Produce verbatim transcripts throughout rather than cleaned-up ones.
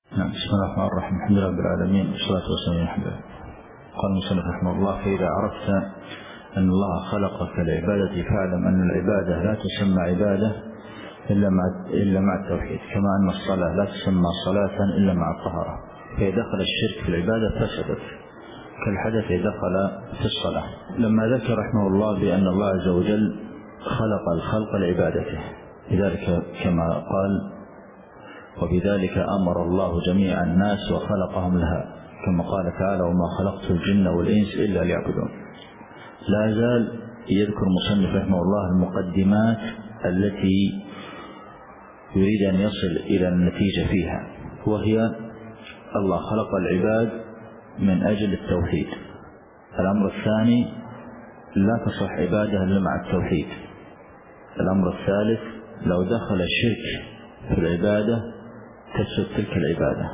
نعم. بسم الله الرحمن الرحيم. الحمد لله رب العالمين والصلاة والسلام على رسول الله. قال المصنف رحمه الله: فإذا عرفت أن الله خلقك لعبادته فاعلم أن العبادة لا تسمى عبادة إلا مع إلا مع التوحيد، كما أن الصلاة لا تسمى صلاة إلا مع الطهارة. فإذا دخل الشرك في العبادة فسدت كالحدث إذا دخل في الصلاة. لما ذكر رحمه الله بأن الله عز وجل خلق الخلق لعبادته، لذلك كما قال: وبذلك أمر الله جميع الناس وخلقهم لها، كما قال تعالى: وما خلقت الجن والإنس إلا ليعبدون. لا زال يذكر مصنف رحمه الله المقدمات التي يريد أن يصل إلى النتيجة فيها، وهي: الله خلق العباد من أجل التوحيد. الأمر الثاني: لا تصح عبادة إلا مع التوحيد. الأمر الثالث: لو دخل الشرك في العبادة تفسد تلك العبادة.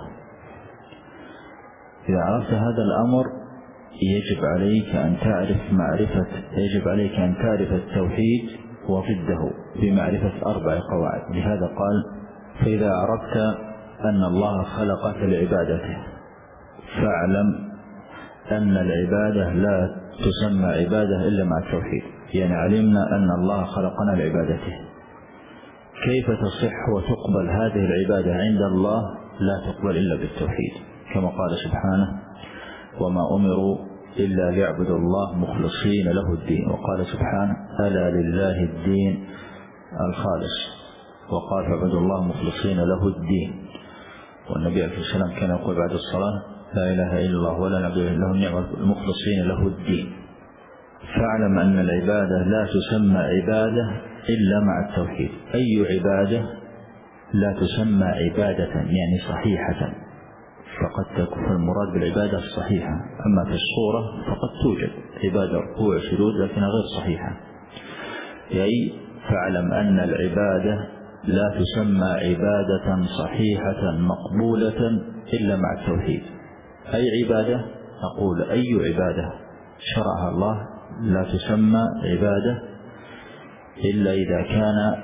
إذا عرفت هذا الأمر يجب عليك أن تعرف معرفة يجب عليك أن تعرف التوحيد وضده بمعرفة أربع قواعد. لهذا قال: فإذا عرفت أن الله خلقك لعبادته فاعلم أن العبادة لا تسمى عبادة إلا مع التوحيد. يعني علمنا أن الله خلقنا لعبادته، كيف تصح وتقبل هذه العبادة عند الله؟ لا تقبل إلا بالتوحيد، كما قال سبحانه: وما أمروا إلا ليعبدوا الله مخلصين له الدين. وقال سبحانه: ألا لله الدين الخالص. وقال: فاعبدوا الله مخلصين له الدين. والنبي عليه الصلاة والسلام كان يقول بعد الصلاة: لا إله إلا الله ولا نعبد إلا هو النعم المخلصين له الدين. فاعلم أن العبادة لا تسمى عبادة إلا مع التوحيد. أي عبادة لا تسمى عبادة يعني صحيحة، فقد تكون المراد بالعبادة الصحيحة. أما في الصورة فقد توجد عبادة ركوع سجود لكنها غير صحيحة. أي فاعلم أن العبادة لا تسمى عبادة صحيحة مقبولة إلا مع التوحيد. أي عبادة؟ نقول: أي عبادة شرعها الله لا تسمى عبادة إلا إذا كان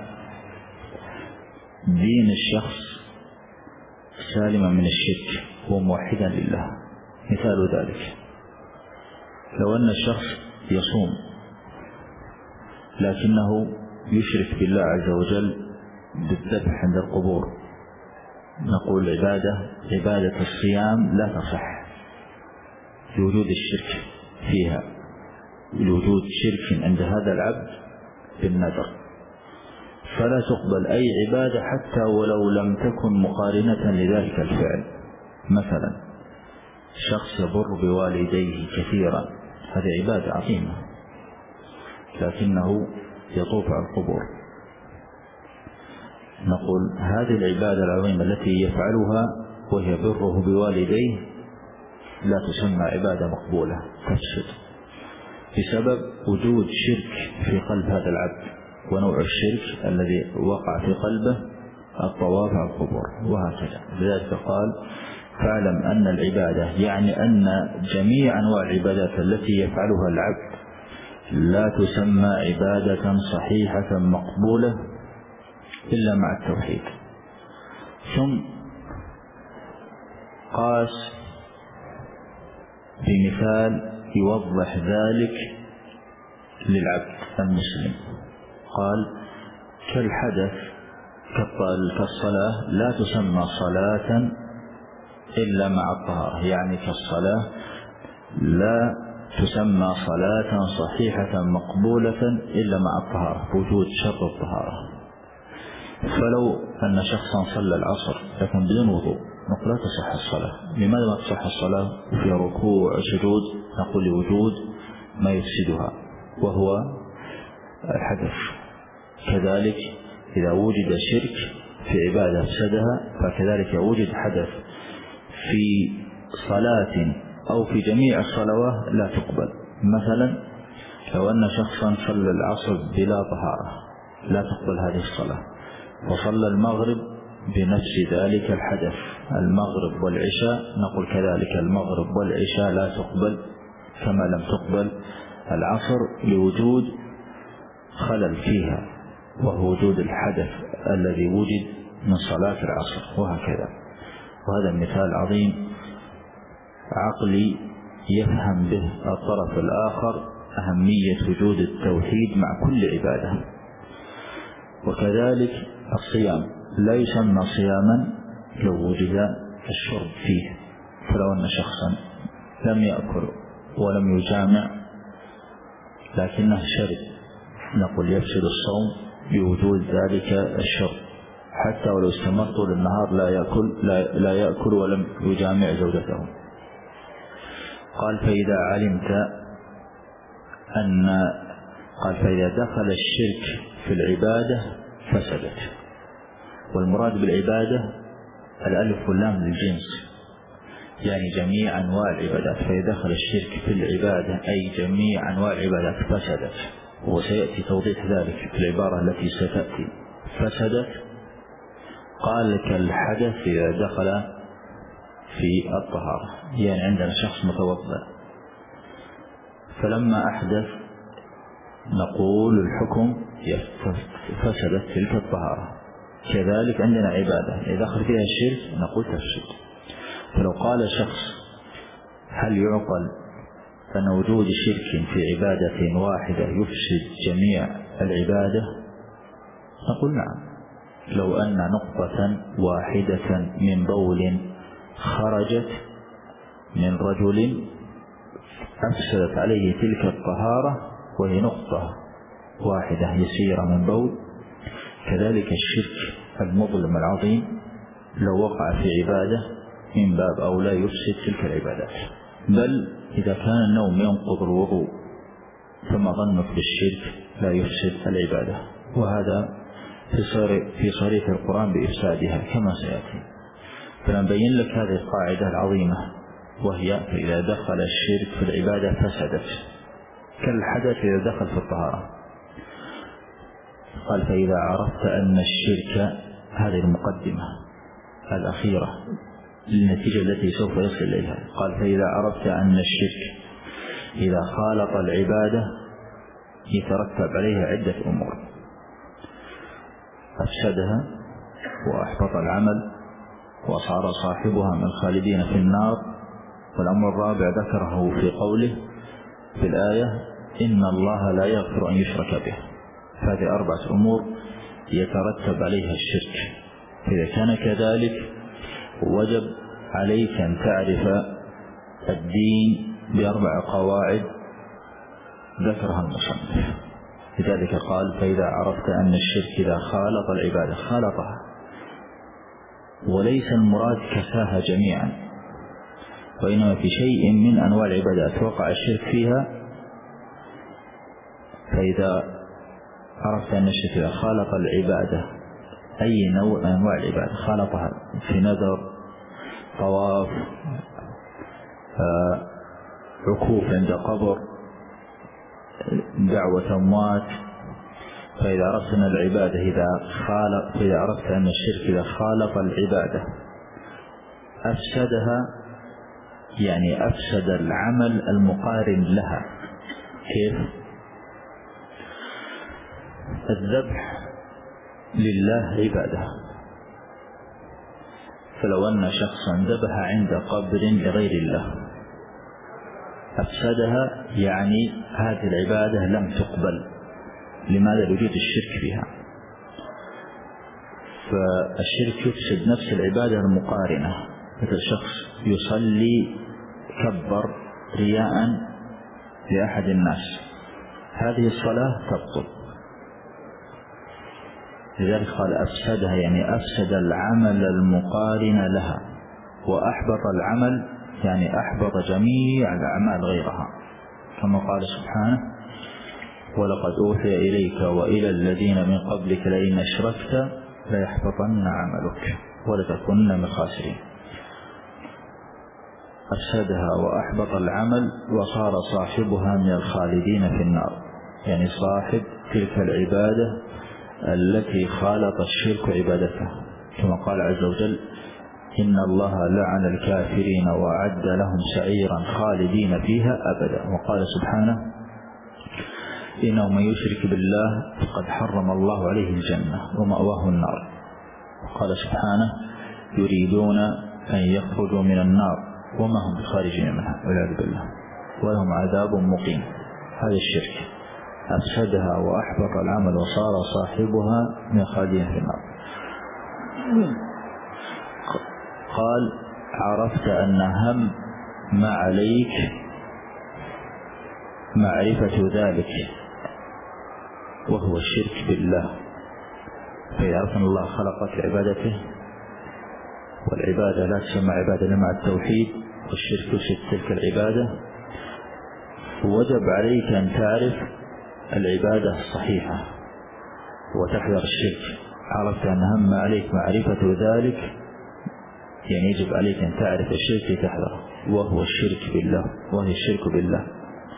دين الشخص سالما من الشرك وموحدا لله. مثال ذلك: لو أن الشخص يصوم لكنه يشرك بالله عز وجل بالذبح عند القبور، نقول عبادة عبادة الصيام لا تصح لوجود الشرك فيها، لوجود شرك عند هذا العبد بالنذر، فلا تقبل أي عبادة حتى ولو لم تكن مقارنة لذلك الفعل. مثلا شخص يبر بوالديه كثيرا، هذه عبادة عظيمة، لكنه يطوف على القبور، نقول هذه العبادة العظيمة التي يفعلها وهي بره بوالديه لا تسمى عبادة مقبولة، تفسد بسبب وجود شرك في قلب هذا العبد. ونوع الشرك الذي وقع في قلبه الطواف على القبور، وهكذا. لذلك قال: فاعلم أن العبادة، يعني أن جميع أنواع العبادات التي يفعلها العبد لا تسمى عبادة صحيحة مقبولة إلا مع التوحيد. ثم قاس بمثال يوضح ذلك للعبد المسلم، قال: كالحدث كالصلاة لا تسمى صلاة إلا مع الطهارة. يعني كالصلاة لا تسمى صلاة صحيحة مقبولة إلا مع الطهارة، بوجود شرط الطهارة. فلو أن شخصا صلى العصر لكن بدون وضوء، نقول لا تصح الصلاة. لماذا لا تصح الصلاة وفي ركوع وسجود؟ نقول لوجود ما يفسدها وهو الحدث. كذلك إذا وجد شرك في عبادة أفسدها، فكذلك وجد حدث في صلاة أو في جميع الصلوات لا تقبل. مثلا لو أن شخصا صلى العصر بلا طهارة لا تقبل هذه الصلاة، وصلى المغرب بنفس ذلك الحدث، المغرب والعشاء، نقول كذلك المغرب والعشاء لا تقبل كما لم تقبل العصر لوجود خلل فيها، وهو وجود الحدث الذي وجد من صلاة العصر، وهكذا. وهذا المثال عظيم عقلي يفهم به الطرف الآخر أهمية وجود التوحيد مع كل عبادة. وكذلك الصيام لا يسمى صياما لو وجد الشرب فيه، فلو أن شخصا لم يأكل ولم يجامع لكنه شرب نقول يفسد الصوم بوجود ذلك الشرب، حتى ولو استمر طول النهار لا يأكل, لا, لا يأكل ولم يجامع زوجته. قال فإذا علمت أن قال فإذا دخل الشرك في العبادة فسدت. والمراد بالعبادة الألف واللام للجنس، يعني جميع أنواع العبادات. فإذا دخل الشرك في العبادة أي جميع أنواع العبادات فسدت، وسيأتي توضيح ذلك في العبارة التي ستأتي. فسدت قال كالحدث إذا دخل في الطهارة، يعني عندنا شخص متوضأ فلما أحدث نقول الحكم فسدت تلك الطهارة. كذلك عندنا عبادة إذا دخل فيها الشرك نقول تفسد. فلو قال شخص هل يعقل أن وجود شرك في عبادة واحدة يفسد جميع العبادة؟ نقول نعم. لو أن نقطة واحدة من بول خرجت من رجل أفسدت عليه تلك الطهارة، وهي نقطة واحدة يسيرة من بول، كذلك الشرك المظلم العظيم لو وقع في عبادة من باب أولى يفسد تلك العبادات. بل إذا كان النوم ينقض الوضوء فما ظنك بالشرك لا يفسد العبادة، وهذا في صريح القرآن بإفسادها كما سيأتي. فنبين لك هذه القاعدة العظيمة، وهي إذا دخل الشرك في العبادة فسدت كالحدث إذا دخل في الطهارة. قال فإذا عرفت أن الشرك، هذه المقدمة الأخيرة للنتيجة التي سوف يصل إليها. قال فإذا عرفت أن الشرك إذا خالط العبادة يترتب عليها عدة أمور: أفسدها وأحبط العمل وصار صاحبها من الخالدين في النار. والأمر الرابع ذكره في قوله في الآية إن الله لا يغفر أن يشرك به. هذه أربعة أمور يترتب عليها الشرك. فإذا كان كذلك وجب عليك أن تعرف الدين بأربع قواعد ذكرها المصنف. لذلك قال فإذا عرفت أن الشرك إذا خالط العبادة خالطها، وليس المراد كفاها جميعا، وإنما في شيء من أنواع العبادات وقع الشرك فيها. فإذا عرفت أن الشرك إذا خالط العبادة أي نوع من أنواع العبادة خالطها في نذر، طواف، عكوف عند قبر، دعوة أموات. فإذا عرفت أن العبادة إذا خالط فإذا عرفت أن الشرك إذا خالط العبادة أفسدها، يعني أفسد العمل المقارن لها. كيف؟ الذبح لله عبادة، فلو أن شخصا ذبح عند قبر لغير الله أفسدها، يعني هذه العبادة لم تقبل. لماذا؟ لوجود الشرك فيها. فالشرك يفسد نفس العبادة المقارنة. مثل شخص يصلي كبر رياء لأحد الناس، هذه الصلاة تبطل. لذلك قال أفسدها، يعني أفسد العمل المقارن لها، وأحبط العمل يعني أحبط جميع الأعمال غيرها، كما قال سبحانه ولقد أوحي إليك وإلى الذين من قبلك لئن أشركت ليحبطن عملك ولتكن من الخاسرين. أفسدها وأحبط العمل وصار صاحبها من الخالدين في النار، يعني صاحب تلك العبادة التي خالط الشرك عبادته، كما قال عز وجل إن الله لعن الكافرين وأعد لهم سعيرا خالدين فيها أبدا. وقال سبحانه إنه من يشرك بالله فقد حرم الله عليه الجنة ومأواه النار. وقال سبحانه يريدون أن يخرجوا من النار وما هم بخارجين منها والعياذ بالله، ولهم عذاب مقيم. هذا الشرك أفسدها وأحبط العمل وصار صاحبها من الخالدين في النار. قال: عرفت أن أهم ما عليك معرفة ذلك وهو الشرك بالله. فإذا عرفنا الله خلقك لعبادته، والعبادة لا تسمى عبادة إلا مع التوحيد، والشرك يفسد تلك العبادة، وجب عليك أن تعرف العبادة الصحيحة وتحذر الشرك. عرفت أن أهم ما عليك معرفة ذلك، يعني يجب عليك أن تعرف الشرك تحذره، وهو الشرك بالله، وهي الشرك بالله.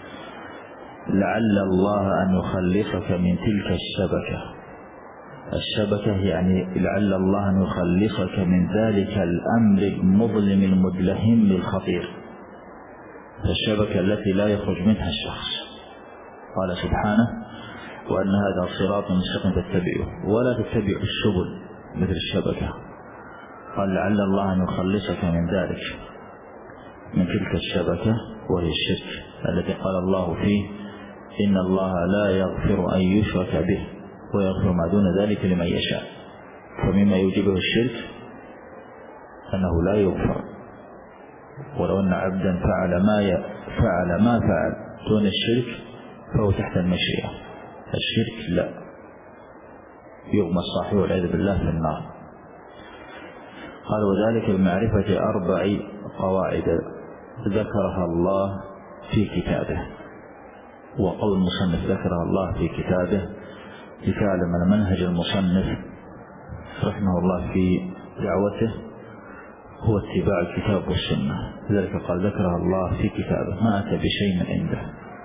لعل الله أن يخلصك من تلك الشبكة. الشبكة يعني لعل الله أن يخلصك من ذلك الأمر المظلم المدلهم للخطير، الشبكة التي لا يخرج منها الشخص. قال سبحانه: وأن هذا صراط مستقيم فاتبعوه ولا تتبعوا السبل مثل الشبكة. قال: لعل الله أن يخلصك من ذلك، من تلك الشبكة، وهي الشرك التي قال الله فيه: إن الله لا يغفر أن يشرك به ويغفر ما دون ذلك لمن يشاء. فمما يوجبه الشرك أنه لا يغفر، ولو أن عبدا فعل ما فعل ما فعل دون الشرك فهو تحت المشيئة. الشرك لا يغمى صاحبه والعياذ بالله في النار. قال: وذلك بمعرفة أربع قواعد ذكرها الله في كتابه. وقول المصنف ذكرها الله في كتابه لتعلم المنهج المصنف رحمه الله في دعوته هو اتباع الكتاب والسنة. لذلك قال: ذكرها الله في كتابه، ما أتى بشيء من عنده.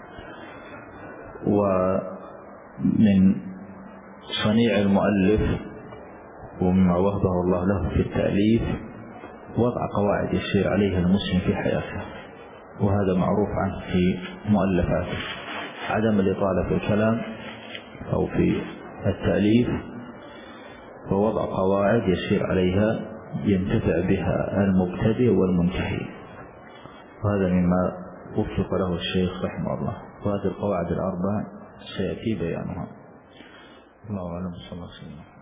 ومن صنيع المؤلف ومما وهبه الله له في التأليف وضع قواعد يسير عليها المسلم في حياته، وهذا معروف عنه في مؤلفاته، عدم الإطالة في الكلام أو في التأليف، ووضع قواعد يسير عليها ينتفع بها المبتدئ والمنتهي، وهذا مما وفق له الشيخ رحمه الله. وهذه القواعد الأربع سيأتي بيانها. الله أعلم. صلى الله عليه وسلم.